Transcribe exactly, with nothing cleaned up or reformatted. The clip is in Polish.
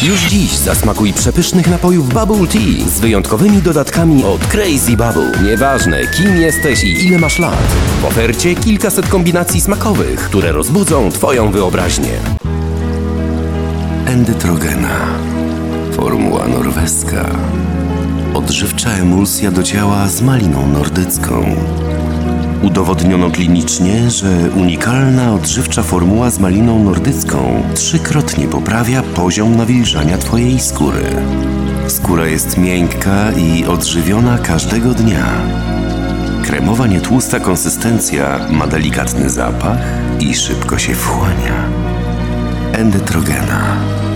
Już dziś zasmakuj przepysznych napojów Bubble Tea z wyjątkowymi dodatkami od Crazy Bubble. Nieważne, kim jesteś i ile masz lat. W ofercie kilkaset kombinacji smakowych, które rozbudzą Twoją wyobraźnię. Endetrogena. Formuła norweska. Odżywcza emulsja do ciała z maliną nordycką. Udowodniono klinicznie, że unikalna odżywcza formuła z maliną nordycką trzykrotnie poprawia poziom nawilżania Twojej skóry. Skóra jest miękka i odżywiona każdego dnia. Kremowa, nietłusta konsystencja ma delikatny zapach i szybko się wchłania. Endetrogena.